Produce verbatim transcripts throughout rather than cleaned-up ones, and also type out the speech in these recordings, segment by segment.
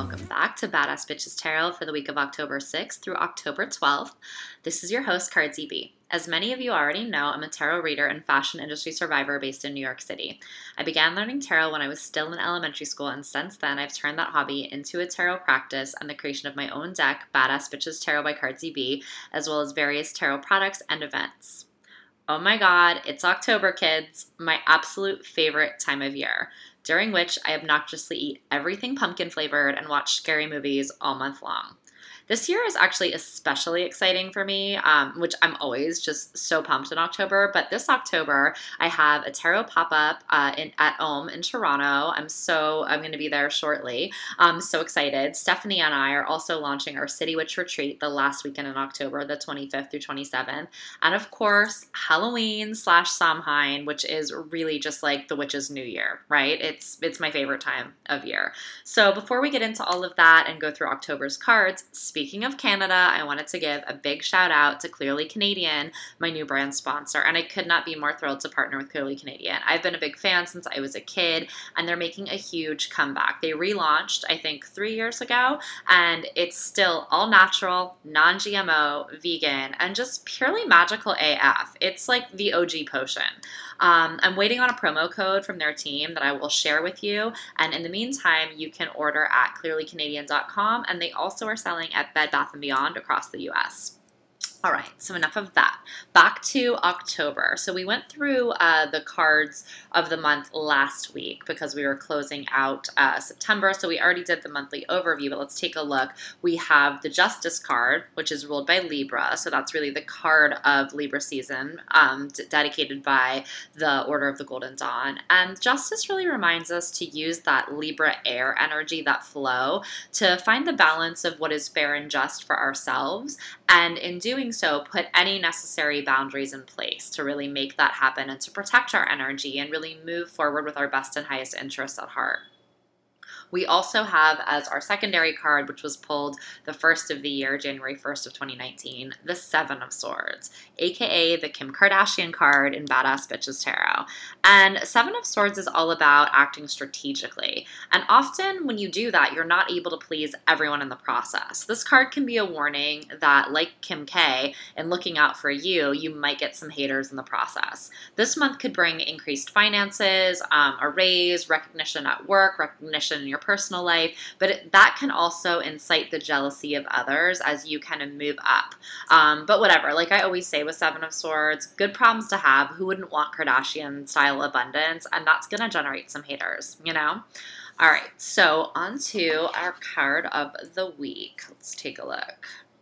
welcome back to Badass Bitches Tarot for the week of October sixth through October twelfth. This is your host, Cardsy B. As many of you already know, I'm a tarot reader and fashion industry survivor based in New York City. I began learning tarot when I was still in elementary school, and since then I've turned that hobby into a tarot practice and the creation of my own deck, Badass Bitches Tarot by Cardsy B, as well as various tarot products and events. Oh my god, it's October, kids, my absolute favorite time of year, during which I obnoxiously eat everything pumpkin flavored and watch scary movies all month long. This year is actually especially exciting for me, um, which I'm always just so pumped in October. But this October, I have a tarot pop-up uh, in, at Ohm in Toronto. I'm so, I'm going to be there shortly. I'm so excited. Stephanie and I are also launching our City Witch Retreat the last weekend in October, the twenty-fifth through twenty-seventh. And of course, Halloween slash Samhain, which is really just like the witch's new year, right? It's, it's my favorite time of year. So before we get into all of that and go through October's cards, speaking of Canada, I wanted to give a big shout out to Clearly Canadian, my new brand sponsor, and I could not be more thrilled to partner with Clearly Canadian. I've been a big fan since I was a kid, and they're making a huge comeback. They relaunched, I think, three years ago, and it's still all natural, non-G M O, vegan, and just purely magical A F. It's like the O G potion. Um, I'm waiting on a promo code from their team that I will share with you, and in the meantime, you can order at clearly canadian dot com, and they also are selling at Bed Bath and Beyond across the U S. All right, so enough of that. Back to October. So we went through uh, the cards of the month last week because we were closing out uh, September. So we already did the monthly overview, but let's take a look. We have the Justice card, which is ruled by Libra. So that's really the card of Libra season, um, d- dedicated by the Order of the Golden Dawn. And Justice really reminds us to use that Libra air energy, that flow, to find the balance of what is fair and just for ourselves. And in doing so, put any necessary boundaries in place to really make that happen and to protect our energy and really move forward with our best and highest interests at heart. We also have as our secondary card, which was pulled the first of the year, January first of twenty nineteen, the Seven of Swords, aka the Kim Kardashian card in Badass Bitches Tarot. And Seven of Swords is all about acting strategically. And often when you do that, you're not able to please everyone in the process. This card can be a warning that, like Kim K, in looking out for you, you might get some haters in the process. This month could bring increased finances, um, a raise, recognition at work, recognition in your personal life, but it, that can also incite the jealousy of others as you kind of move up. Um, but whatever, like I always say with Seven of Swords, good problems to have. Who wouldn't want Kardashian style abundance? And that's going to generate some haters, you know? All right, so on to our card of the week. Let's take a look.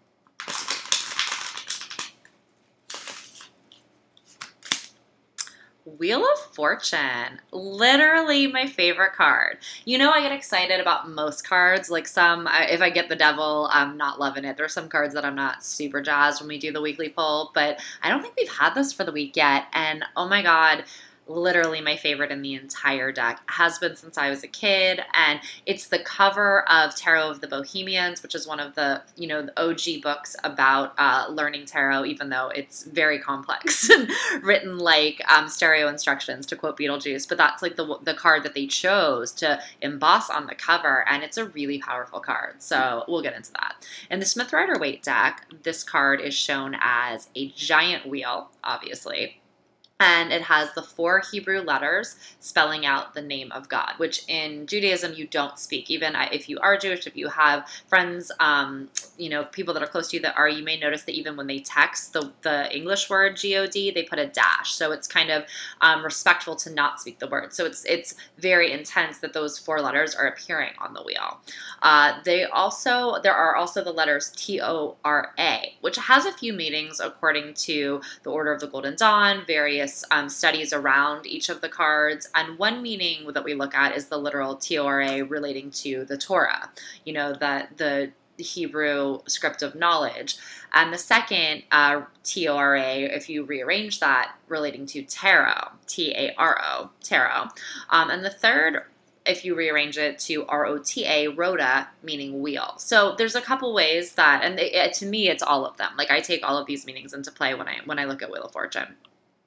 Wheel of Fortune, literally my favorite card. You know I get excited about most cards, like some, if I get the Devil, I'm not loving it. There's some cards that I'm not super jazzed when we do the weekly poll, but I don't think we've had this for the week yet, and oh my god, literally my favorite in the entire deck. Has been since I was a kid, and it's the cover of Tarot of the Bohemians, which is one of the, you know, the O G books about uh, learning tarot, even though it's very complex and written like um, stereo instructions, to quote Beetlejuice, but that's like the, the card that they chose to emboss on the cover, and it's a really powerful card, so we'll get into that. In the Smith Rider-Waite deck, this card is shown as a giant wheel, obviously, and it has the four Hebrew letters spelling out the name of God, which in Judaism you don't speak. Even if you are Jewish, if you have friends, um, you know, people that are close to you that are, you may notice that even when they text the, the English word G O D, they put a dash. So it's kind of um, respectful to not speak the word. So it's it's very intense that those four letters are appearing on the wheel. Uh, they also, there are also the letters T O R A, which has a few meanings according to the Order of the Golden Dawn, various Um, studies around each of the cards, and one meaning that we look at is the literal T O R A relating to the Torah, you know, that the Hebrew script of knowledge, and the second uh, T O R A, if you rearrange that, relating to tarot, T A R O, tarot, um, and the third, if you rearrange it to R O T A, rota, meaning wheel. So there's a couple ways that, and it, it, to me, it's all of them. Like I take all of these meanings into play when I when I look at Wheel of Fortune.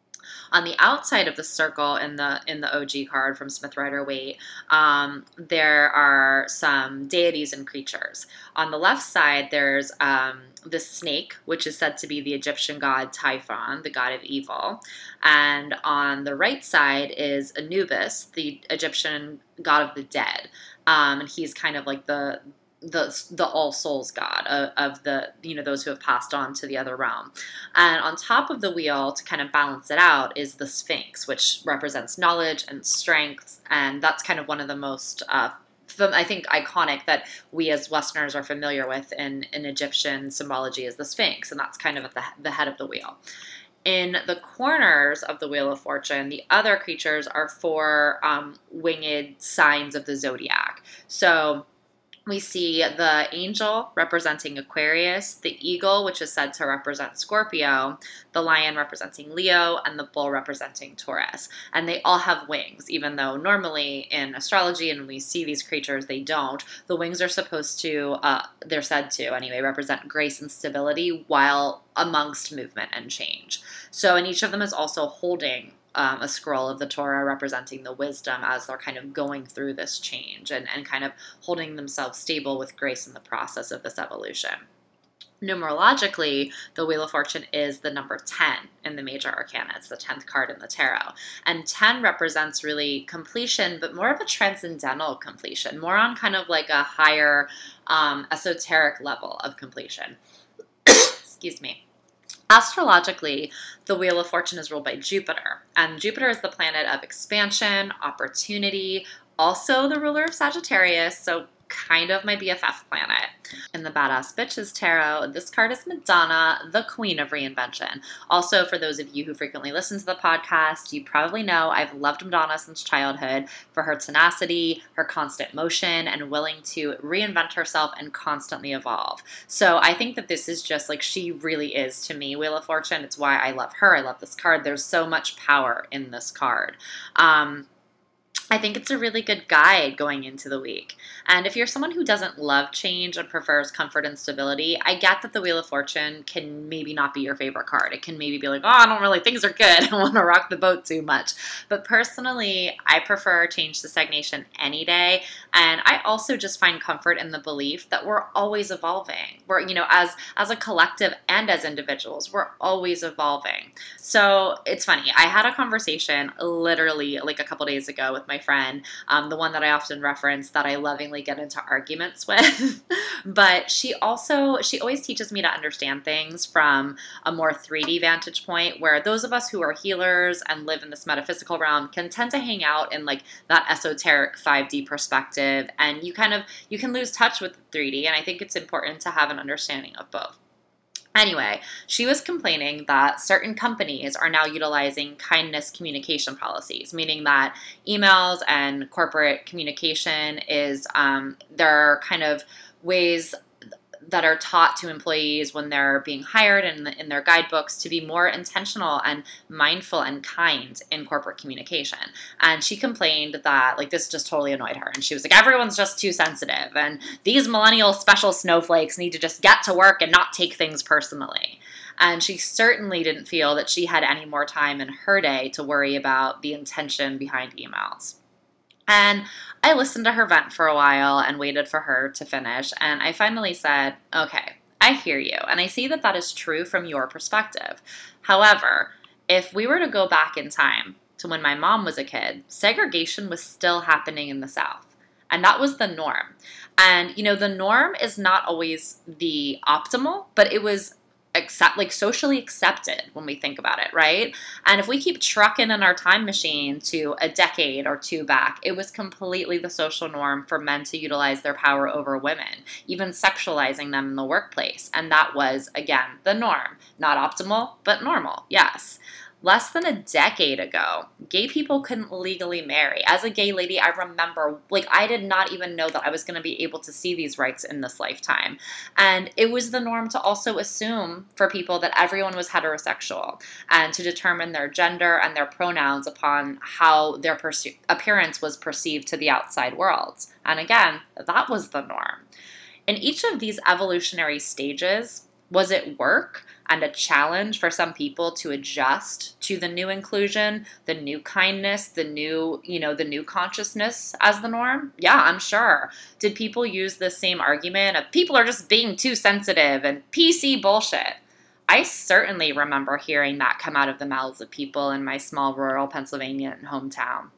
On the outside of the circle in the in the O G card from Smith Rider-Waite, um, there are some deities and creatures. On the left side, there's um, the snake, which is said to be the Egyptian god Typhon, the god of evil. And on the right side is Anubis, the Egyptian god of the dead. Um, and he's kind of like the the the all souls god of, of the, you know, those who have passed on to the other realm. And on top of the wheel, to kind of balance it out, is the Sphinx, which represents knowledge and strength. And that's kind of one of the most uh, I think iconic that we as Westerners are familiar with in, in Egyptian symbology is the Sphinx, and that's kind of at the, the head of the wheel. In the corners of the Wheel of Fortune, the other creatures are four um, winged signs of the zodiac. So we see the angel representing Aquarius, the eagle, which is said to represent Scorpio, the lion representing Leo, and the bull representing Taurus. And they all have wings, even though normally in astrology, and when we see these creatures, they don't. The wings are supposed to, uh, they're said to anyway, represent grace and stability while amongst movement and change. So, and each of them is also holding Um, a scroll of the Torah representing the wisdom as they're kind of going through this change and, and kind of holding themselves stable with grace in the process of this evolution. Numerologically, the Wheel of Fortune is the number ten in the major arcana. It's the tenth card in the tarot. And ten represents really completion, but more of a transcendental completion, more on kind of like a higher um, esoteric level of completion. Excuse me. Astrologically, the Wheel of Fortune is ruled by Jupiter, and Jupiter is the planet of expansion, opportunity, also the ruler of Sagittarius, so kind of my B F F planet. In the Badass Bitches Tarot, this card is Madonna, the queen of reinvention. Also, for those of you who frequently listen to the podcast, you probably know I've loved Madonna since childhood for her tenacity, her constant motion, and willing to reinvent herself and constantly evolve. So I think that this is just like, she really is to me Wheel of Fortune. It's why I love her. I love this card. There's so much power in this card. Um, I think it's a really good guide going into the week. And if you're someone who doesn't love change and prefers comfort and stability, I get that the Wheel of Fortune can maybe not be your favorite card. It can maybe be like, oh, I don't really, things are good. I don't want to rock the boat too much. But personally, I prefer change to stagnation any day. And I also just find comfort in the belief that we're always evolving. We're, you know, as, as a collective and as individuals, we're always evolving. So it's funny. I had a conversation literally like a couple days ago with my friend, um, the one that I often reference that I lovingly get into arguments with. But she also, she always teaches me to understand things from a more three D vantage point, where those of us who are healers and live in this metaphysical realm can tend to hang out in like that esoteric five D perspective. And you kind of, you can lose touch with three D. And I think it's important to have an understanding of both. Anyway, she was complaining that certain companies are now utilizing kindness communication policies, meaning that emails and corporate communication is, um, there are kind of ways that are taught to employees when they're being hired and in, in their guidebooks to be more intentional and mindful and kind in corporate communication. And she complained that like this just totally annoyed her. And she was like, everyone's just too sensitive. And these millennial special snowflakes need to just get to work and not take things personally. And she certainly didn't feel that she had any more time in her day to worry about the intention behind emails. And I listened to her vent for a while and waited for her to finish. And I finally said, okay, I hear you. And I see that that is true from your perspective. However, if we were to go back in time to when my mom was a kid, segregation was still happening in the South. And that was the norm. And, you know, the norm is not always the optimal, but it was accept like socially accepted when we think about it, right? And if we keep trucking in our time machine to a decade or two back, it was completely the social norm for men to utilize their power over women, even sexualizing them in the workplace. And that was, again, the norm. Not optimal, but normal, yes. Less than a decade ago, gay people couldn't legally marry. As a gay lady, I remember, like, I did not even know that I was going to be able to see these rights in this lifetime. And it was the norm to also assume for people that everyone was heterosexual and to determine their gender and their pronouns upon how their perce- appearance was perceived to the outside world. And again, that was the norm. In each of these evolutionary stages, was it work? and a challenge for some people to adjust to the new inclusion, the new kindness, the new, you know, the new consciousness as the norm? Yeah, I'm sure. Did people use the same argument of people are just being too sensitive and P C bullshit? I certainly remember hearing that come out of the mouths of people in my small rural Pennsylvania hometown.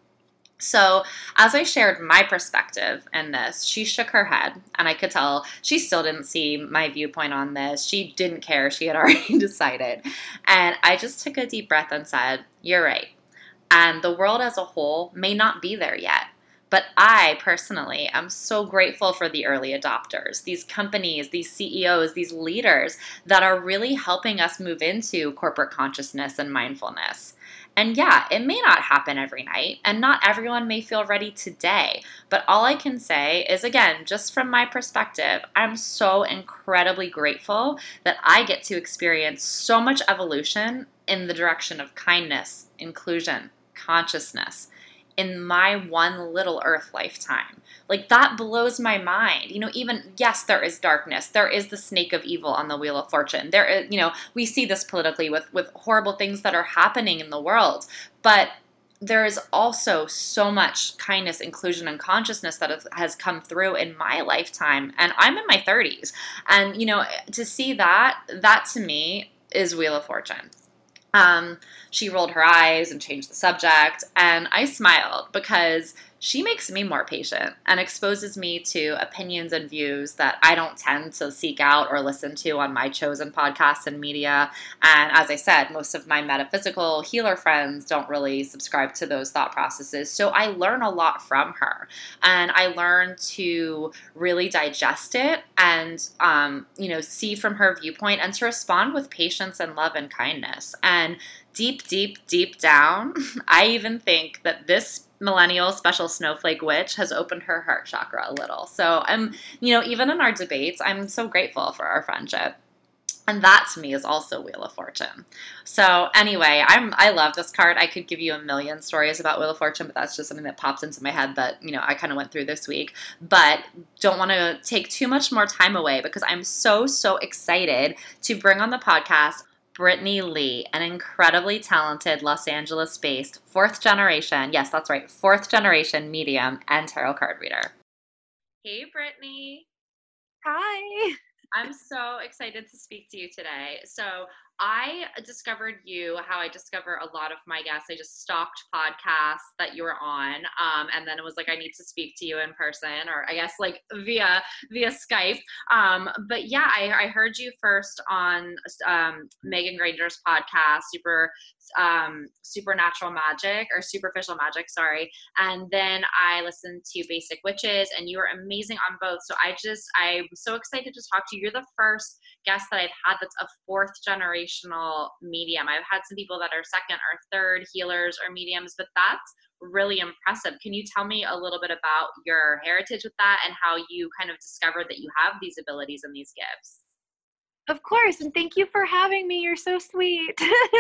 So, as I shared my perspective in this, she shook her head, and I could tell she still didn't see my viewpoint on this. She didn't care. She had already decided. And I just took a deep breath and said, "You're right. And the world as a whole may not be there yet. But I personally am so grateful for the early adopters, these companies, these C E Os, these leaders that are really helping us move into corporate consciousness and mindfulness." And yeah, it may not happen every night, and not everyone may feel ready today. But all I can say is, again, just from my perspective, I'm so incredibly grateful that I get to experience so much evolution in the direction of kindness, inclusion, consciousness in my one little earth lifetime. Like, that blows my mind. You know, even, yes, there is darkness. There is the snake of evil on the wheel of fortune. There is, you know, we see this politically with, with horrible things that are happening in the world. But there is also so much kindness, inclusion, and consciousness that has come through in my lifetime. And I'm in my thirties. And, you know, to see that, that to me is Wheel of Fortune. Um, she rolled her eyes and changed the subject, and I smiled because she makes me more patient and exposes me to opinions and views that I don't tend to seek out or listen to on my chosen podcasts and media. And as I said, most of my metaphysical healer friends don't really subscribe to those thought processes. So I learn a lot from her, and I learn to really digest it and, um, you know, see from her viewpoint and to respond with patience and love and kindness. And deep, deep, deep down, I even think that this millennial special snowflake witch has opened her heart chakra a little. So I'm, you know, even in our debates, I'm so grateful for our friendship. And that to me is also Wheel of Fortune. So anyway, I'm I love this card. I could give you a million stories about Wheel of Fortune, but that's just something that popped into my head that, you know, I kind of went through this week. But don't want to take too much more time away because I'm so, so excited to bring on the podcast Brittany Lee, an incredibly talented Los Angeles-based fourth generation, yes, that's right, fourth generation medium and tarot card reader. Hey, Brittany. Hi. I'm so excited to speak to you today. So I discovered you how I discover a lot of my guests. I just stalked podcasts that you were on, um, and then it was like I need to speak to you in person, or I guess like via via Skype. Um, but yeah, I, I heard you first on um, Megan Granger's podcast, Super um, Supernatural Magic or Superficial Magic, sorry. And then I listened to Basic Witches, and you were amazing on both. So I just I'm so excited to talk to you. You're the first guest that I've had that's a fourth generational medium. I've had some people that are second or third healers or mediums, but that's really impressive. Can you tell me a little bit about your heritage with that and how you kind of discovered that you have these abilities and these gifts? Of course, and thank you for having me. You're so sweet.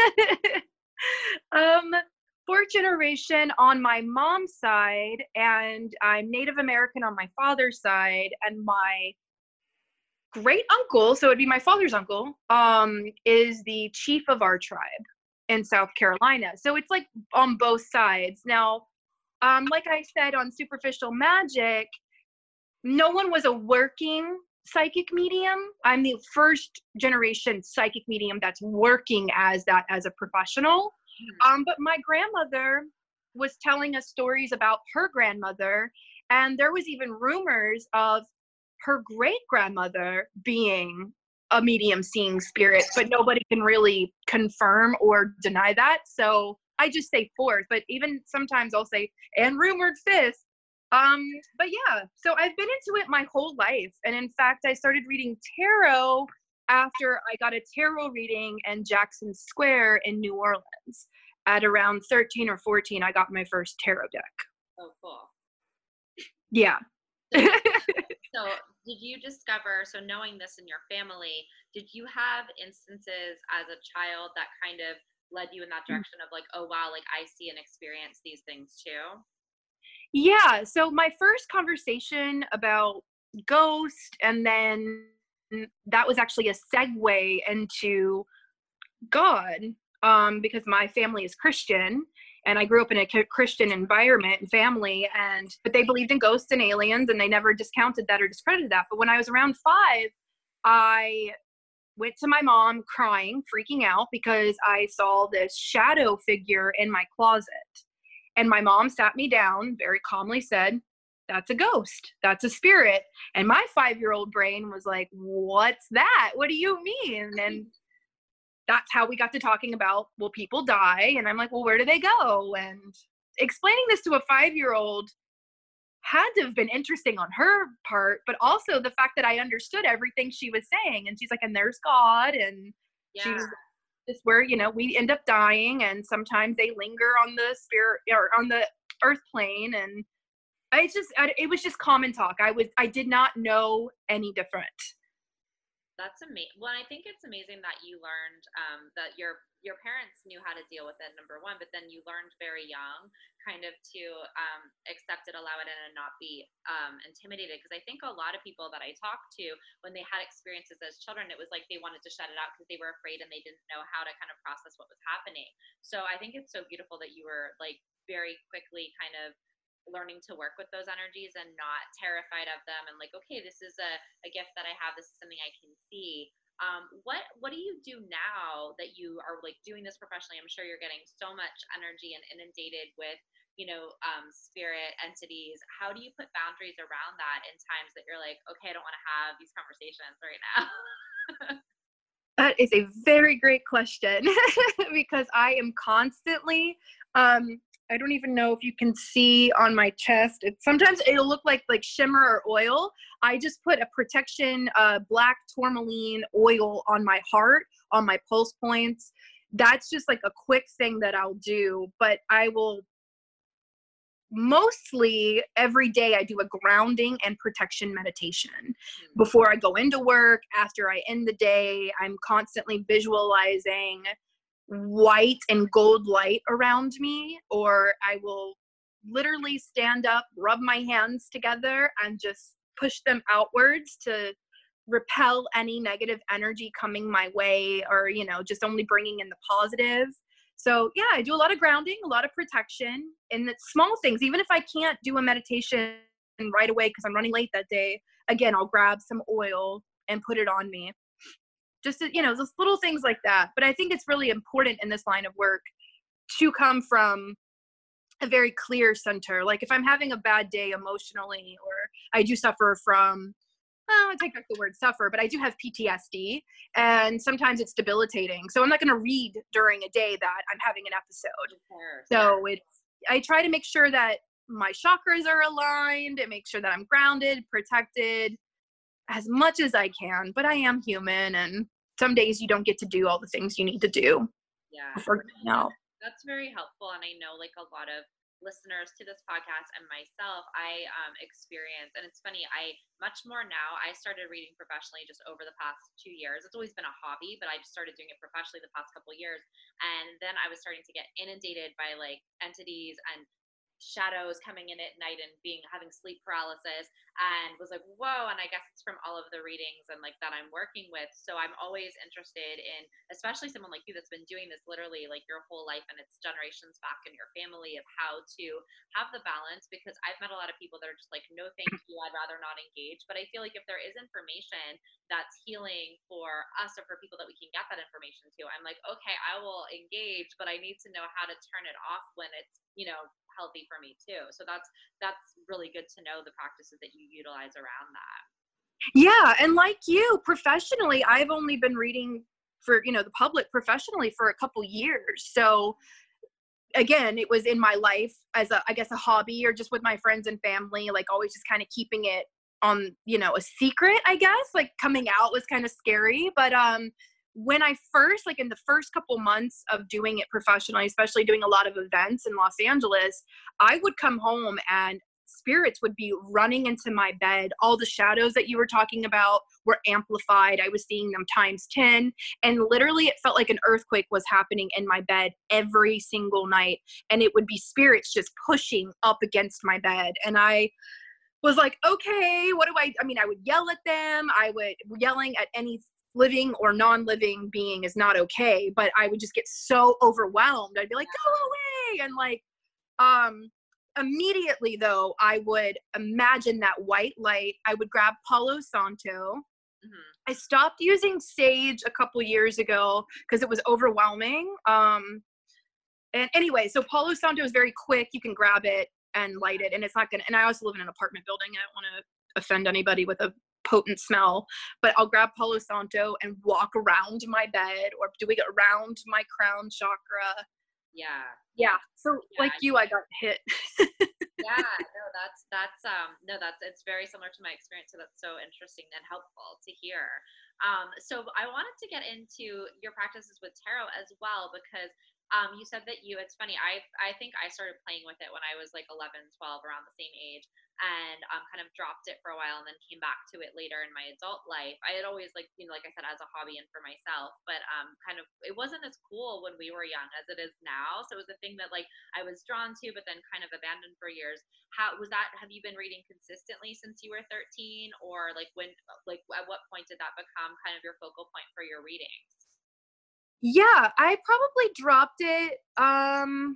um, fourth generation on my mom's side, and I'm Native American on my father's side, and my great uncle, so it'd be my father's uncle, um, is the chief of our tribe in South Carolina. So it's like on both sides. Now, um, like I said on Superficial Magic, no one was a working psychic medium. I'm the first generation psychic medium that's working as that as a professional. Um, but my grandmother was telling us stories about her grandmother, and there was even rumors of her great grandmother being a medium seeing spirit, but nobody can really confirm or deny that. So I just say fourth, but even sometimes I'll say, and rumored fifth. Um, but yeah, so I've been into it my whole life. And in fact, I started reading tarot after I got a tarot reading in Jackson Square in New Orleans. At around thirteen or fourteen, I got my first tarot deck. Oh, cool. Yeah. So, so did you discover, so knowing this in your family, did you have instances as a child that kind of led you in that direction of like, oh, wow, like I see and experience these things too? Yeah. So my first conversation about ghost, and then that was actually a segue into God, um, because my family is Christian and I grew up in a Christian environment and family, and but they believed in ghosts and aliens, and they never discounted that or discredited that. But when I was around five, I went to my mom crying, freaking out because I saw this shadow figure in my closet. And my mom sat me down, very calmly said, "That's a ghost. That's a spirit." And my five-year-old brain was like, "What's that? What do you mean?" And that's how we got to talking about, well, people die. And I'm like, well, where do they go? And explaining this to a five-year-old had to have been interesting on her part, but also the fact that I understood everything she was saying. And she's like, and there's God. And Yeah. she's just where, you know, we end up dying, and sometimes they linger on the spirit or on the earth plane. And I just, I, it was just common talk. I was, I did not know any different. That's amazing. Well, I think it's amazing that you learned um, that your your parents knew how to deal with it, number one, but then you learned very young kind of to um, accept it, allow it, and not be um, intimidated. Because I think a lot of people that I talked to, when they had experiences as children, it was like they wanted to shut it out because they were afraid and they didn't know how to kind of process what was happening. So I think it's so beautiful that you were like very quickly kind of learning to work with those energies and not terrified of them, and like, okay, this is a, a gift that I have, this is something I can see. um, what what do you do now that you are like doing this professionally? I'm sure you're getting so much energy and inundated with, you know, um, spirit entities. How do you put boundaries around that in times that you're like, okay, I don't want to have these conversations right now? That is a very great question because I am constantly, um, I don't even know if you can see on my chest. It, sometimes it'll look like like shimmer or oil. I just put a protection uh, black tourmaline oil on my heart, on my pulse points. That's just like a quick thing that I'll do, but I will mostly every day I do a grounding and protection meditation before I go into work. After I end the day, I'm constantly visualizing white and gold light around me, or I will literally stand up, rub my hands together, and just push them outwards to repel any negative energy coming my way, or, you know, just only bringing in the positive. So yeah, I do a lot of grounding, a lot of protection, and the small things. Even if I can't do a meditation right away because I'm running late that day, again, I'll grab some oil and put it on me. Just to, you know, those little things like that. But I think it's really important in this line of work to come from a very clear center. Like if I'm having a bad day emotionally, or I do suffer from, well, I take back the word suffer, but I do have P T S D, and sometimes it's debilitating. So I'm not going to read during a day that I'm having an episode. So it's, I try to make sure that my chakras are aligned and make sure that I'm grounded, protected as much as I can. But I am human, and some days you don't get to do all the things you need to do. Yeah. Before, no. That's very helpful. And I know like a lot of listeners to this podcast and myself, I um, experience, and it's funny, I much more now, I started reading professionally just over the past two years. It's always been a hobby, but I just started doing it professionally the past couple of years. And then I was starting to get inundated by like entities and shadows coming in at night and being having sleep paralysis, and was like, whoa. And I guess it's from all of the readings and like that I'm working with. So I'm always interested in, especially someone like you that's been doing this literally like your whole life and it's generations back in your family, of how to have the balance. Because I've met a lot of people that are just like, no thank you, I'd rather not engage. But I feel like if there is information that's healing for us or for people that we can get that information to, I'm like, okay, I will engage, but I need to know how to turn it off when it's, you know, healthy for me too. So that's that's really good to know the practices that you utilize around that. Yeah, and like you, professionally, I've only been reading for, you know, the public professionally for a couple years. So again, it was in my life as a, I guess, a hobby, or just with my friends and family, like always just kind of keeping it on, you know, a secret, I guess. Like coming out was kind of scary. But um when I first, like in the first couple months of doing it professionally, especially doing a lot of events in Los Angeles, I would come home and spirits would be running into my bed. All the shadows that you were talking about were amplified. I was seeing them times ten. And literally it felt like an earthquake was happening in my bed every single night. And it would be spirits just pushing up against my bed. And I was like, okay, what do I, I mean, I would yell at them. I would, yelling at any living or non-living being is not okay, but I would just get so overwhelmed. I'd be like, go away. And like, um, immediately though, I would imagine that white light. I would grab Palo Santo. Mm-hmm. I stopped using sage a couple years ago because it was overwhelming. Um, and anyway, so Palo Santo is very quick. You can grab it and light it, and it's not gonna, and I also live in an apartment building. I don't want to offend anybody with a potent smell, but I'll grab Palo Santo and walk around my bed or do we get around my crown chakra. Yeah. Yeah. So yeah, like you, I got hit. Yeah, no, that's, that's, um, no, that's, it's very similar to my experience. So that's so interesting and helpful to hear. Um, so I wanted to get into your practices with tarot as well, because Um, you said that you, it's funny, I I think I started playing with it when I was like eleven, twelve, around the same age, and um, kind of dropped it for a while and then came back to it later in my adult life. I had always, like, you know, like I said, as a hobby and for myself, but um, kind of, it wasn't as cool when we were young as it is now. So it was a thing that like I was drawn to, but then kind of abandoned for years. How was that? Have you been reading consistently since you were thirteen, or like when, like at what point did that become kind of your focal point for your readings? Yeah, I probably dropped it, um,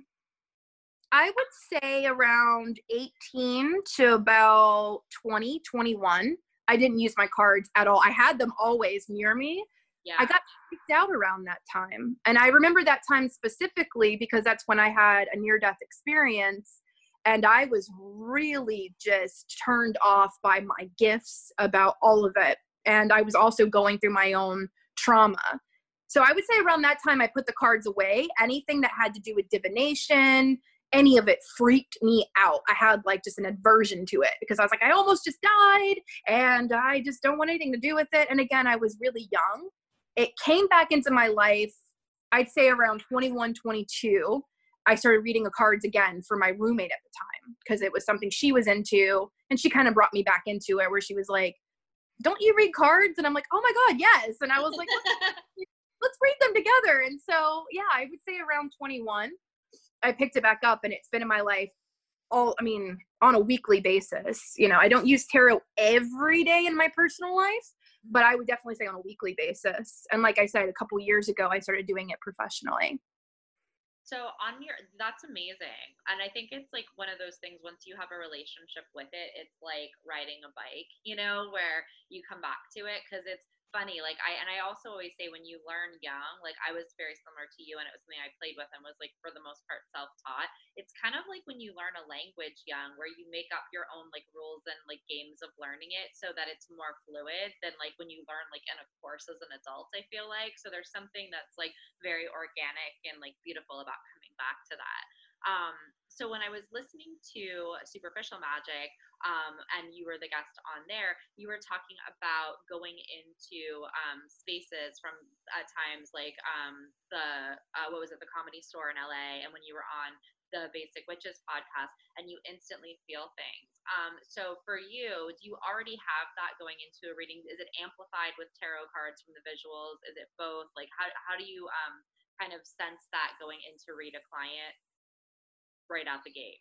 I would say around eighteen to about twenty, twenty-one. I didn't use my cards at all. I had them always near me. Yeah. I got freaked out around that time. And I remember that time specifically because that's when I had a near-death experience. And I was really just turned off by my gifts about all of it. And I was also going through my own trauma. So I would say around that time, I put the cards away. Anything that had to do with divination, any of it freaked me out. I had like just an aversion to it because I was like, I almost just died and I just don't want anything to do with it. And again, I was really young. It came back into my life, I'd say around twenty-one, twenty-two. I started reading the cards again for my roommate at the time because it was something she was into. And she kind of brought me back into it where she was like, don't you read cards? And I'm like, oh my God, yes. And I was like, let's read them together. And so, yeah, I would say around twenty-one, I picked it back up and it's been in my life all, I mean, on a weekly basis. You know, I don't use tarot every day in my personal life, but I would definitely say on a weekly basis. And like I said, a couple years ago, I started doing it professionally. So on your, that's amazing. And I think it's like one of those things, once you have a relationship with it, it's like riding a bike, you know, where you come back to it. Cause it's funny. Like I, and I also always say when you learn young, like I was very similar to you and it was something I played with and was like, for the most part, self-taught. It's kind of like when you learn a language young, where you make up your own like rules and like games of learning it so that it's more fluid than like when you learn like in a course as an adult, I feel like. So there's something that's like very organic and like beautiful about coming back to that. Um, so when I was listening to Superficial Magic, um, and you were the guest on there, you were talking about going into um, spaces from at times like um, the, uh, what was it, the Comedy Store in L A, and when you were on the Basic Witches podcast, and you instantly feel things. Um, so for you, do you already have that going into a reading? Is it amplified with tarot cards from the visuals? Is it both? Like how, how do you um, kind of sense that going in to read a client right out the gate?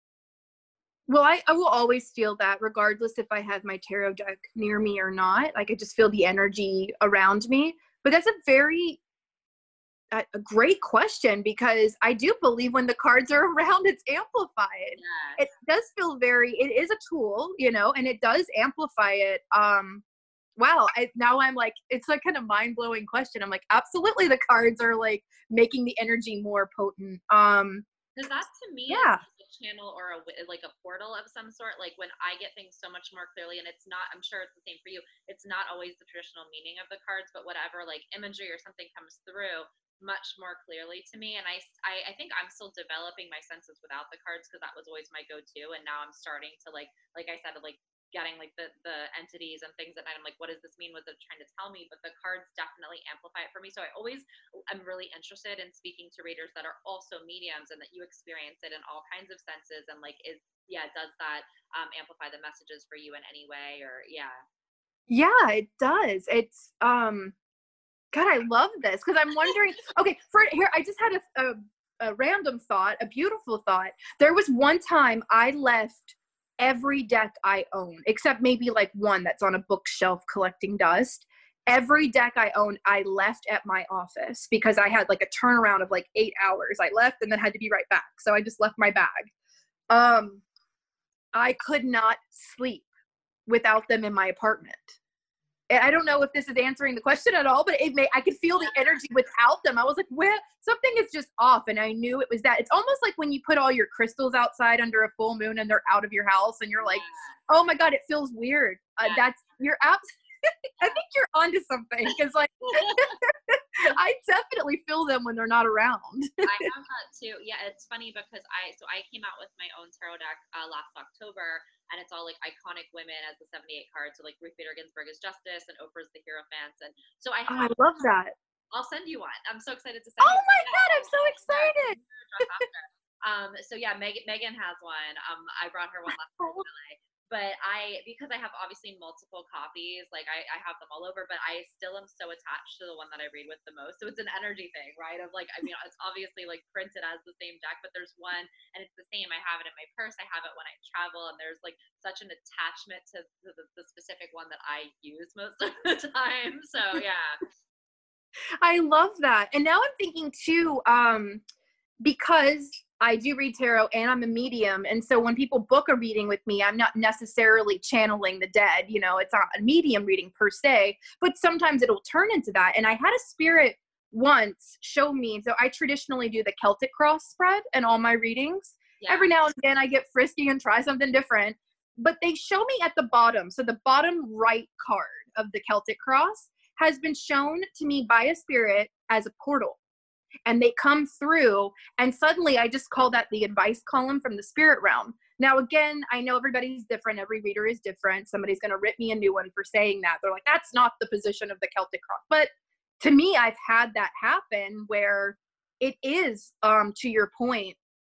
Well, I, I will always feel that regardless if I have my tarot deck near me or not. Like I just feel the energy around me. But that's a very, a, a great question because I do believe when the cards are around, it's amplified. Yes. It does feel very, it is a tool, you know, and it does amplify it. Um, wow. I, now I'm like, it's like kind of mind blowing question. I'm like, absolutely. The cards are like making the energy more potent. Um, Because that to me yeah. is like a channel or a, like a portal of some sort. Like when I get things so much more clearly, and it's not, I'm sure it's the same for you, it's not always the traditional meaning of the cards, but whatever like imagery or something comes through much more clearly to me. And I, I, I think I'm still developing my senses without the cards because that was always my go-to. And now I'm starting to like, like I said, like getting like the the entities and things at night. I'm like, what does this mean? What's it trying to tell me? But the cards definitely amplify it for me. So I always I'm really interested in speaking to readers that are also mediums and that you experience it in all kinds of senses, and like is yeah does that um, amplify the messages for you in any way? Or yeah yeah it does. It's um God, I love this because I'm wondering okay for here I just had a, a a random thought, a beautiful thought. There was one time I left every deck I own, except maybe like one that's on a bookshelf collecting dust. every deck I owned, I left at my office because I had like a turnaround of like eight hours. I left and then had to be right back. So I just left my bag. Um, I could not sleep without them in my apartment. I don't know if this is answering the question at all, but it may, I could feel the energy without them. I was like, where something is just off. And I knew it was that. It's almost like when you put all your crystals outside under a full moon and they're out of your house and you're like, oh my God, it feels weird. Uh, that's, you're absolutely, I think you're onto something. Cause like, I definitely feel them when they're not around. I have that too. Yeah. It's funny because I, so I came out with my own tarot deck uh, last October. And it's all like iconic women as the seventy-eight cards. So like Ruth Bader Ginsburg is Justice and Oprah's the Hierophant. And so I have, oh, I love that. I'll send you one. I'm so excited to send oh you one. Oh my God, I'm so excited. um, so yeah, Meg- Megan has one. Um, I brought her one last night. But I, because I have obviously multiple copies, like I, I have them all over, but I still am so attached to the one that I read with the most. So it's an energy thing, right? Of like, I mean, it's obviously like printed as the same deck, but there's one and it's the same. I have it in my purse. I have it when I travel, and there's like such an attachment to the, the, the specific one that I use most of the time. So yeah. I love that. And now I'm thinking too, um, because I do read tarot and I'm a medium. And so when people book a reading with me, I'm not necessarily channeling the dead. You know, it's not a medium reading per se, but sometimes it'll turn into that. And I had a spirit once show me, so I traditionally do the Celtic cross spread in all my readings. Yeah. Every now and again, I get frisky and try something different, but they show me at the bottom. So the bottom right card of the Celtic cross has been shown to me by a spirit as a portal. And they come through, and suddenly I just call that the advice column from the spirit realm. Now, again, I know everybody's different. Every reader is different. Somebody's going to rip me a new one for saying that. They're like, that's not the position of the Celtic cross. But to me, I've had that happen where it is, um, to your point,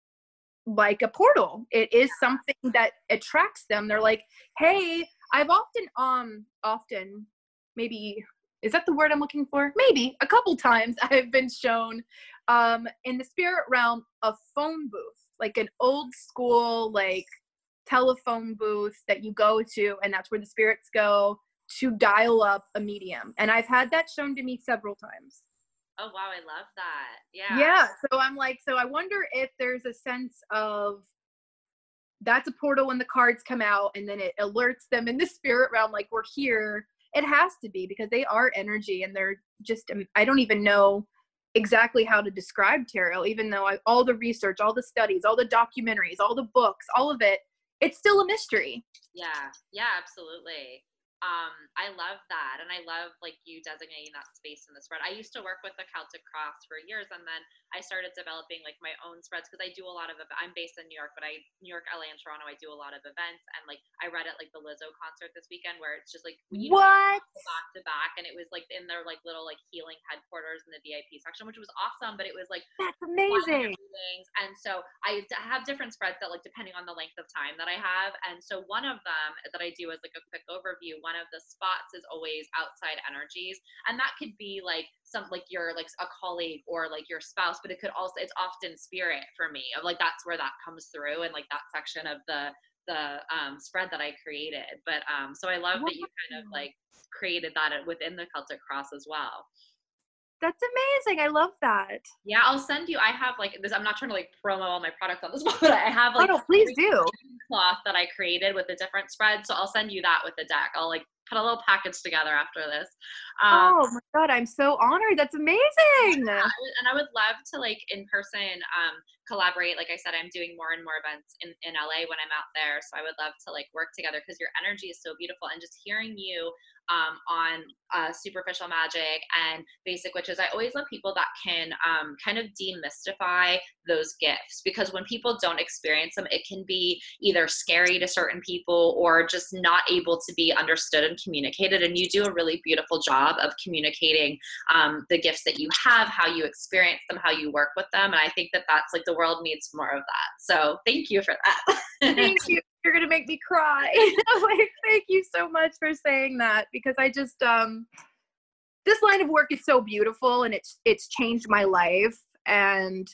like a portal. It is something that attracts them. They're like, hey, I've often, um, often, maybe... is that the word I'm looking for? Maybe a couple times I've been shown um, in the spirit realm a phone booth, like an old school, like telephone booth that you go to, and that's where the spirits go to dial up a medium. And I've had that shown to me several times. Oh, wow. I love that. Yeah. Yeah. So I'm like, so I wonder if there's a sense of that's a portal when the cards come out, and then it alerts them in the spirit realm, like we're here. It has to be, because they are energy, and they're just, I don't even know exactly how to describe tarot, even though I, all the research, all the studies, all the documentaries, all the books, all of it, it's still a mystery. Yeah. Yeah, absolutely. Um, I love that. And I love like you designating that space in the spread. I used to work with the Celtic Cross for years, and then I started developing like my own spreads, because I do a lot of, I'm based in New York, but I, New York, L A, and Toronto, I do a lot of events. And like, I read at like the Lizzo concert this weekend, where it's just like, you know, what? back to back. And it was like in their like little like healing headquarters in the V I P section, which was awesome. But it was like, that's amazing. And so I have different spreads that like, depending on the length of time that I have. And so one of them that I do is like a quick overview. One of the spots is always outside energies, and that could be like some like your like a colleague or like your spouse, but it could also, it's often spirit for me, of like that's where that comes through, and like that section of the the um spread that I created. But um so I love that you kind of like created that within the Celtic Cross as well. That's amazing. I love that. Yeah, I'll send you. I have like this. I'm not trying to like promo all my products on this, but I have like oh, no, please do cloth that I created with the different spreads. So I'll send you that with the deck. I'll like put a little package together after this. Um, oh my God, I'm so honored. That's amazing. Yeah, and I would love to like in person um, collaborate. Like I said, I'm doing more and more events in, in L A when I'm out there. So I would love to like work together, because your energy is so beautiful. And just hearing you um, on uh, Superficial Magic and Basic Witches, I always love people that can um, kind of demystify those gifts, because when people don't experience them, it can be either scary to certain people or just not able to be understood and communicated. And you do a really beautiful job of communicating um, the gifts that you have, how you experience them, how you work with them. And I think that that's like the world needs more of that. So thank you for that. Thank you. You're going to make me cry. Like, thank you so much for saying that, because I just, um, this line of work is so beautiful, and it's, it's changed my life, and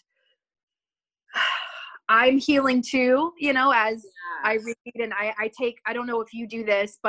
I'm healing too, you know, as yeah. I read and I, I take, I don't know if you do this, but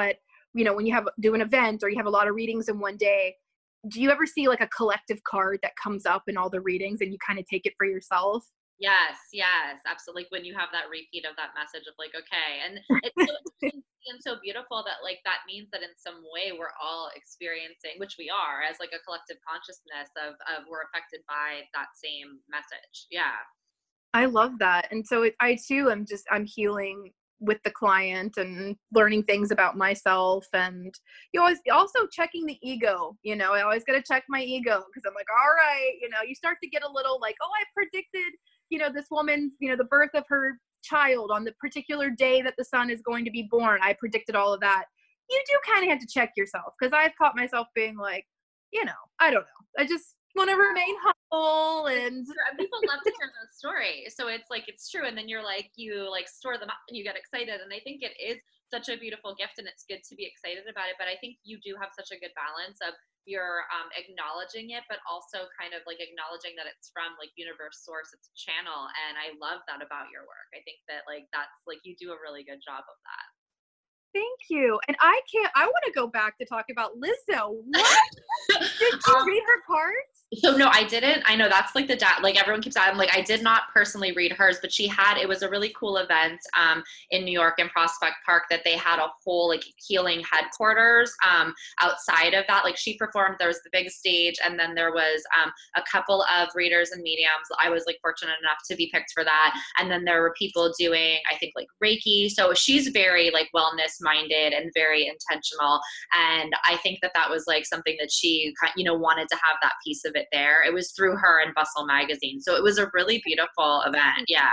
you know, when you have do an event or you have a lot of readings in one day, do you ever see like a collective card that comes up in all the readings and you kind of take it for yourself? Yes, yes, absolutely. Like when you have that repeat of that message of like, okay, and it's so interesting and so beautiful that like that means that in some way we're all experiencing, which we are, as like a collective consciousness of of we're affected by that same message. Yeah. I love that. And so it, I too am just, I'm healing with the client and learning things about myself. And you always also checking the ego, you know, I always got to check my ego because I'm like, all right, you know, you start to get a little like, oh, I predicted, you know, this woman's, you know, the birth of her child on the particular day that the son is going to be born. I predicted all of that. You do kind of have to check yourself because I've caught myself being like, you know, I don't know. I just want to remain humble and people love to hear those stories. So it's like, it's true. And then you're like, you like store them up and you get excited. And I think it is such a beautiful gift and it's good to be excited about it. But I think you do have such a good balance of you're um, acknowledging it, but also kind of like acknowledging that it's from like universe source, it's a channel. And I love that about your work. I think that like, that's like, you do a really good job of that. Thank you. And I can't, I want to go back to talk about Lizzo. What? Did you um, read her cards? So no, I didn't. I know that's like the dad, like everyone keeps asking, like I did not personally read hers, but she had, it was a really cool event um, in New York in Prospect Park that they had a whole like healing headquarters um, outside of that. Like she performed, there was the big stage and then there was um, a couple of readers and mediums. I was like fortunate enough to be picked for that. And then there were people doing, I think like Reiki. So she's very like wellness minded and very intentional. And I think that that was like something that she, you know, wanted to have that piece of it there. It was through her and Bustle magazine. So it was a really beautiful event. Yeah.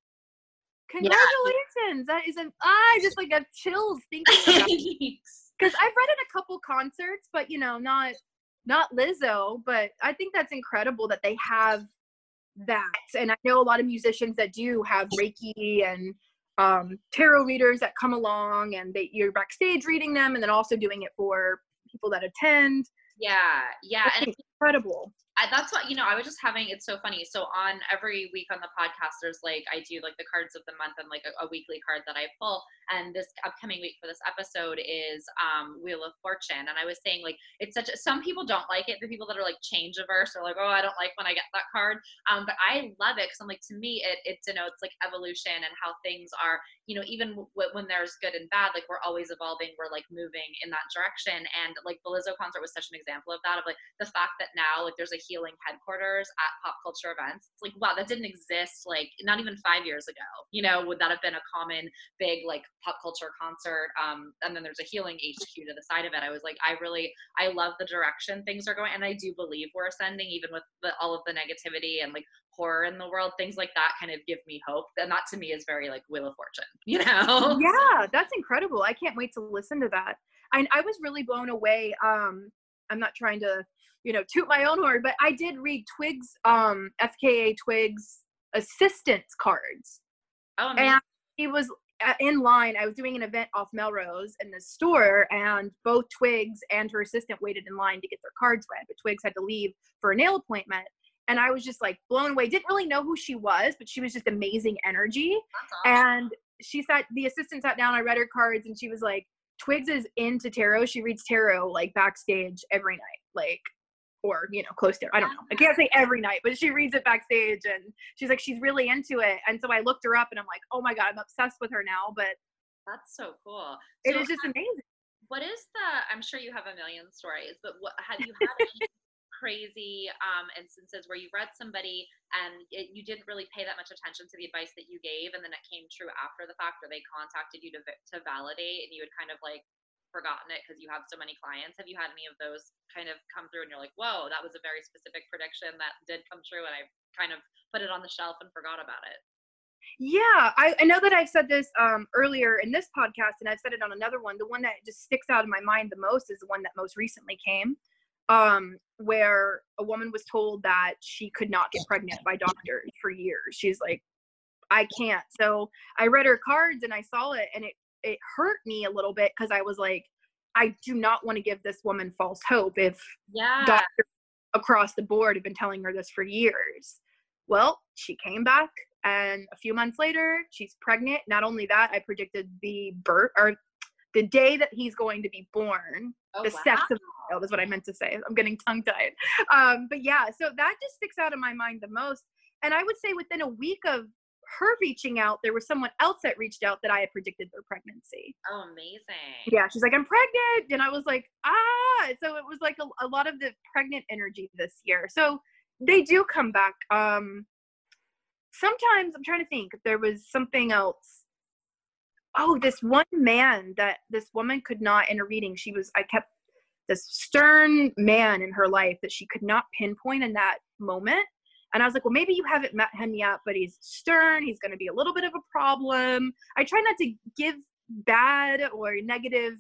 Congratulations. Yeah. That is an, I just like have chills thinking about it. Because I've read in a couple concerts, but you know, not, not Lizzo, but I think that's incredible that they have that. And I know a lot of musicians that do have Reiki and um, tarot readers that come along and they, you're backstage reading them and then also doing it for people that attend. Yeah. Yeah. That's and incredible. I, that's what, you know, I was just having, it's so funny. So on every week on the podcast, there's like, I do like the cards of the month and like a, a weekly card that I pull. And this upcoming week for this episode is um, Wheel of Fortune. And I was saying like, it's such a, some people don't like it. The people that are like change averse are like, oh, I don't like when I get that card. Um, but I love it. Cause I'm like, to me, it, it denotes like evolution and how things are, you know, even w- when there's good and bad, like we're always evolving. We're like moving in that direction. And like the Lizzo concert was such an example of that, of like the fact that now like there's a healing headquarters at pop culture events. It's like, wow, that didn't exist like not even five years ago. You know, would that have been a common big like pop culture concert? Um, and then there's a healing H Q to the side of it. I was like, I really, I love the direction things are going. And I do believe we're ascending, even with the, all of the negativity and like horror in the world, things like that kind of give me hope. And that to me is very like Wheel of Fortune, you know? Yeah, that's incredible. I can't wait to listen to that. I, I was really blown away. Um, I'm not trying to, you know, toot my own horn, but I did read Twig's, um, F K A Twig's assistance cards. Oh, amazing. And he was in line. I was doing an event off Melrose in the store, and both Twigs and her assistant waited in line to get their cards read, but Twigs had to leave for a nail appointment. And I was just like blown away. Didn't really know who she was, but she was just amazing energy. Awesome. And she sat, the assistant sat down, I read her cards, and she was like, Twigs is into tarot. She reads tarot like backstage every night, like, or, you know, close to, I don't know. I can't say every night, but she reads it backstage and she's like, she's really into it. And so I looked her up and I'm like, oh my God, I'm obsessed with her now. But that's so cool. It so, is just amazing. What is the, I'm sure you have a million stories, but what, have you had any crazy um, instances where you read somebody and it, you didn't really pay that much attention to the advice that you gave and then it came true after the fact, or they contacted you to, to validate and you had kind of like forgotten it because you have so many clients? Have you had any of those kind of come through and you're like, whoa, that was a very specific prediction that did come true and I kind of put it on the shelf and forgot about it? Yeah, I, I know that I've said this um, earlier in this podcast and I've said it on another one. The one that just sticks out in my mind the most is the one that most recently came, um, where a woman was told that she could not get pregnant by doctors for years. She's like, I can't. So I read her cards and I saw it and it, it hurt me a little bit because I was like, I do not want to give this woman false hope if yeah. doctors across the board have been telling her this for years. Well, she came back and a few months later, she's pregnant. Not only that, I predicted the birth or the day that he's going to be born, Oh, the wow. sex of the child is what I meant to say. I'm getting tongue-tied. Um, but yeah, so that just sticks out in my mind the most. And I would say within a week of her reaching out, there was someone else that reached out that I had predicted their pregnancy. Oh, amazing. Yeah, she's like, I'm pregnant. And I was like, ah. So it was like a, a lot of the pregnant energy this year. So they do come back. Um, sometimes I'm trying to think if there was something else. Oh, this one man that this woman could not, in a reading, she was, I kept this stern man in her life that she could not pinpoint in that moment. And I was like, well, maybe you haven't met him yet, but he's stern. He's going to be a little bit of a problem. I try not to give bad or negative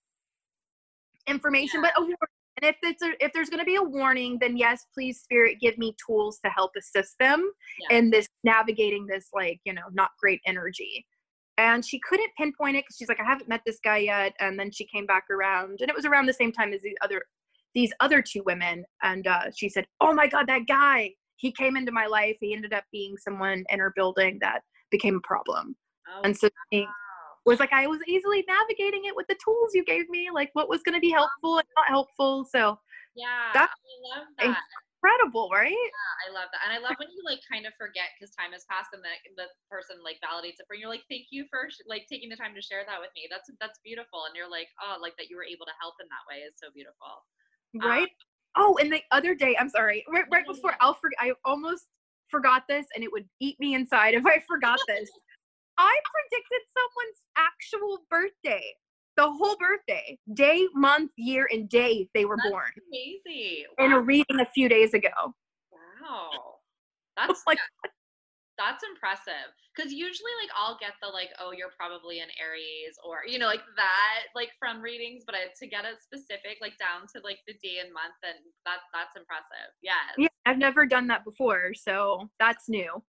information, yeah. but a warning. And if it's a, if there's going to be a warning, then yes, please, Spirit, give me tools to help assist them yeah. in this navigating this, like, you know, not great energy. And she couldn't pinpoint it because she's like, I haven't met this guy yet. And then she came back around, and it was around the same time as the other, these other two women. And uh, she said, oh my God, that guy. He came into my life. He ended up being someone in her building that became a problem. Oh, and so wow. was like, I was easily navigating it with the tools you gave me, like what was going to be helpful and not helpful. So yeah, that's I love that. Incredible, right? Yeah, I love that. And I love when you like kind of forget because time has passed and the, the person like validates it for you. You're like, thank you for sh- like taking the time to share that with me. That's, that's beautiful. And you're like, oh, like that you were able to help in that way is so beautiful. Right. Um, Oh, and the other day, I'm sorry, right, right before I'll forget, I almost forgot this, and it would eat me inside if I forgot this. I predicted someone's actual birthday, the whole birthday, day, month, year, and day they were that's born. Crazy. Wow. In a reading a few days ago. Wow. That's like, yeah, that's impressive. Because usually, like, I'll get the, like, oh, you're probably an Aries or, you know, like that, like, from readings. But I, to get it specific, like, down to, like, the day and month, and that, that's impressive. Yes. Yeah, I've never done that before, so that's new.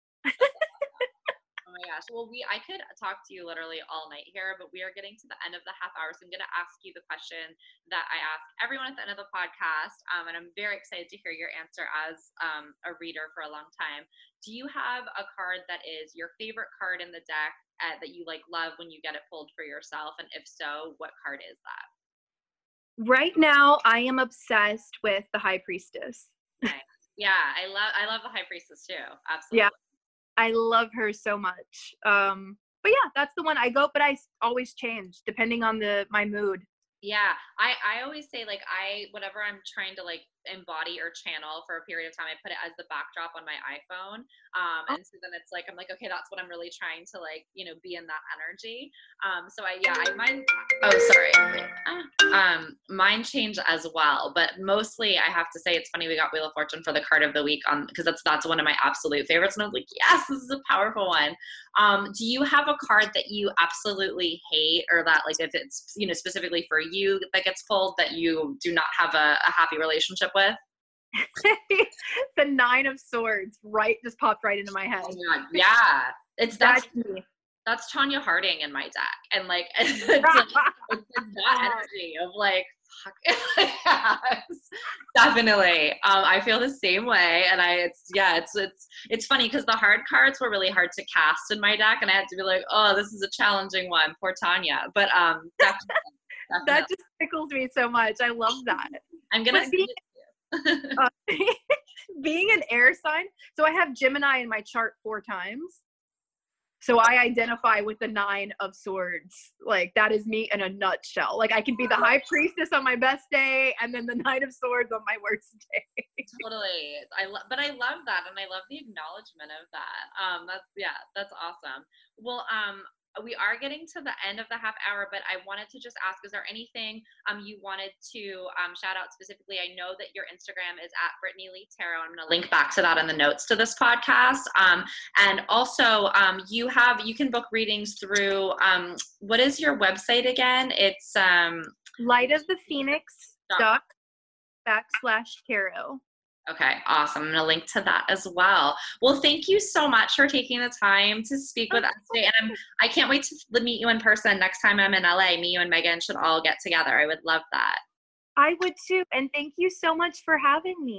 Oh my gosh. Well, we I could talk to you literally all night here, but we are getting to the end of the half hour. So I'm going to ask you the question that I ask everyone at the end of the podcast. Um, and I'm very excited to hear your answer as um, a reader for a long time. Do you have a card that is your favorite card in the deck uh, that you like love when you get it pulled for yourself? And if so, what card is that? Right now, I am obsessed with the High Priestess. Nice. Yeah, I love I love the High Priestess too. Absolutely. Yeah. I love her so much. Um, but yeah, that's the one I go, but I always change depending on the my mood. Yeah, I, I always say, like, I, whatever I'm trying to, like, embody or channel for a period of time, I put it as the backdrop on my iPhone. Um, and so then it's like, I'm like, okay, that's what I'm really trying to, like, you know, be in that energy. Um, so I, yeah, I, mine, oh, sorry. Wait, ah, um, mine changed as well, but mostly I have to say, it's funny, we got Wheel of Fortune for the card of the week on, because that's, that's one of my absolute favorites. And I was like, yes, this is a powerful one. Um, do you have a card that you absolutely hate, or that, like, if it's, you know, specifically for you that gets pulled that you do not have a, a happy relationship with? The Nine of Swords, right, just popped right into my head. Oh my God, yeah, it's that's that's me. That's Tanya Harding in my deck, and like it's, like, it's that energy of like, fuck. Yes, definitely. Um, I feel the same way, and I it's yeah, it's it's it's funny because the hard cards were really hard to cast in my deck, and I had to be like, oh, this is a challenging one, poor Tanya. But um, definitely, definitely. That just tickles me so much. I love that. I'm gonna being, uh, being an air sign, so I have Gemini in my chart four times. So I identify with the Nine of Swords. Like, that is me in a nutshell. Like, I can be the High Priestess on my best day and then the Nine of Swords on my worst day. Totally. I love, but I love that, and I love the acknowledgement of that. Um, that's yeah, that's awesome. Well, um, we are getting to the end of the half hour, but I wanted to just ask, is there anything um you wanted to um shout out specifically? I know that your Instagram is at Brittany Lee Tarot. I'm going to link back to that in the notes to this podcast. Um, and also um you have, you can book readings through, um, what is your website again? It's um Light of the Phoenix dot backslash tarot. Okay, awesome. I'm going to link to that as well. Well, thank you so much for taking the time to speak with us today. And I'm, I can't wait to meet you in person next time I'm in L A. Me, you, and Megan should all get together. I would love that. I would too. And thank you so much for having me.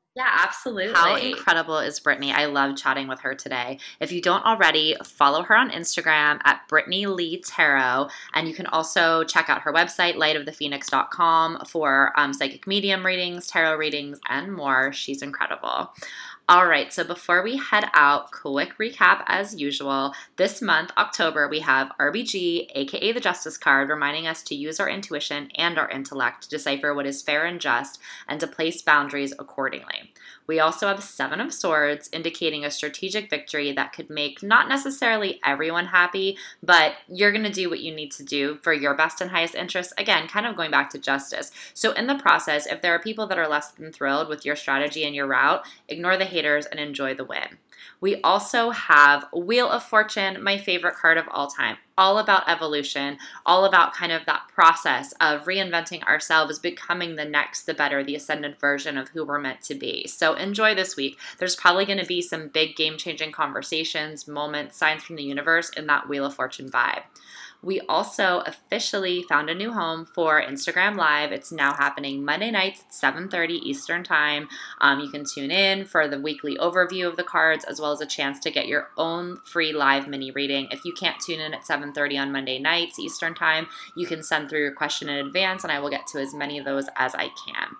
Yeah, absolutely. How incredible is Brittany? I love chatting with her today. If you don't already, follow her on Instagram at Brittany Lee Tarot. And you can also check out her website, light of the phoenix dot com, for um, psychic medium readings, tarot readings, and more. She's incredible. All right, so before we head out, quick recap as usual. This month, October, we have R B G, aka the Justice card, reminding us to use our intuition and our intellect to decipher what is fair and just and to place boundaries accordingly. We also have Seven of Swords, indicating a strategic victory that could make not necessarily everyone happy, but you're going to do what you need to do for your best and highest interest. Again, kind of going back to justice. So in the process, if there are people that are less than thrilled with your strategy and your route, ignore the haters and enjoy the win. We also have Wheel of Fortune, my favorite card of all time. All about evolution, all about kind of that process of reinventing ourselves, becoming the next, the better, the ascended version of who we're meant to be. So enjoy this week. There's probably going to be some big game-changing conversations, moments, signs from the universe in that Wheel of Fortune vibe. We also officially found a new home for Instagram Live. It's now happening Monday nights at seven thirty Eastern Time. Um, you can tune in for the weekly overview of the cards, as well as a chance to get your own free live mini reading. If you can't tune in at seven thirty on Monday nights Eastern Time, you can send through your question in advance, and I will get to as many of those as I can.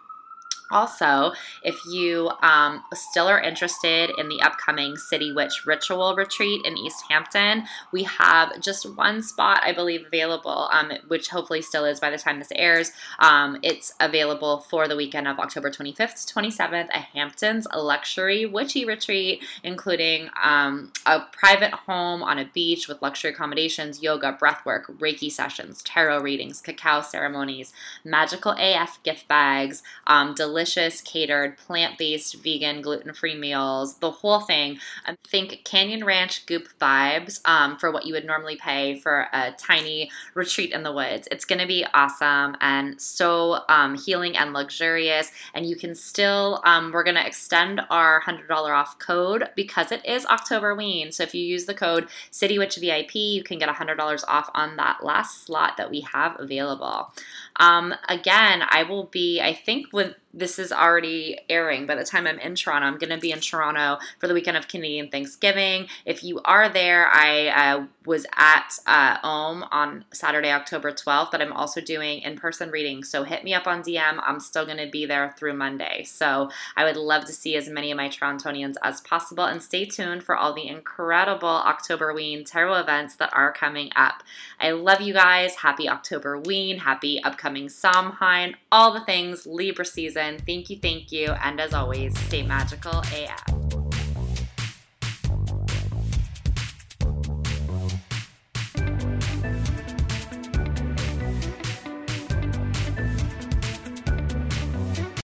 Also, if you um, still are interested in the upcoming City Witch Ritual Retreat in East Hampton, we have just one spot, I believe, available, um, which hopefully still is by the time this airs. Um, it's available for the weekend of October twenty-fifth to twenty-seventh, a Hamptons luxury witchy retreat, including um, a private home on a beach with luxury accommodations, yoga, breathwork, Reiki sessions, tarot readings, cacao ceremonies, magical A F gift bags, um, delicious delicious, catered, plant-based, vegan, gluten-free meals, the whole thing. Um, think Canyon Ranch Goop vibes um, for what you would normally pay for a tiny retreat in the woods. It's going to be awesome and so um, healing and luxurious. And you can still, um, we're going to extend our one hundred dollars off code because it is Octoberween. So if you use the code CityWitchVIP, you can get one hundred dollars off on that last slot that we have available. Um, again, I will be, I think with this is already airing by the time I'm in Toronto. I'm going to be in Toronto for the weekend of Canadian Thanksgiving. If you are there, I uh, was at uh, O M on Saturday, October twelfth, but I'm also doing in-person readings. So hit me up on D M. I'm still going to be there through Monday. So I would love to see as many of my Torontonians as possible. And stay tuned for all the incredible Octoberween tarot events that are coming up. I love you guys. Happy Octoberween. Happy upcoming Samhain. All the things. Libra season. Thank you, thank you. And as always, stay magical A F.